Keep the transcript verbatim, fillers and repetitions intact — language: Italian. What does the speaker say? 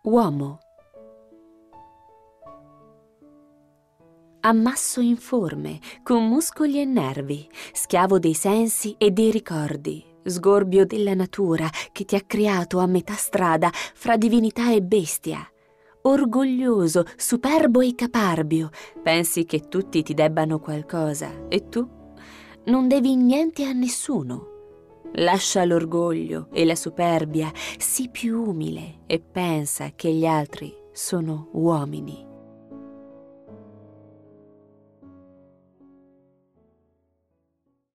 Uomo. Ammasso informe, con muscoli e nervi, schiavo dei sensi e dei ricordi, sgorbio della natura che ti ha creato a metà strada fra divinità e bestia. Orgoglioso, superbo e caparbio, pensi che tutti ti debbano qualcosa e tu non devi niente a nessuno. Lascia l'orgoglio e la superbia, sii più umile e pensa che gli altri sono uomini.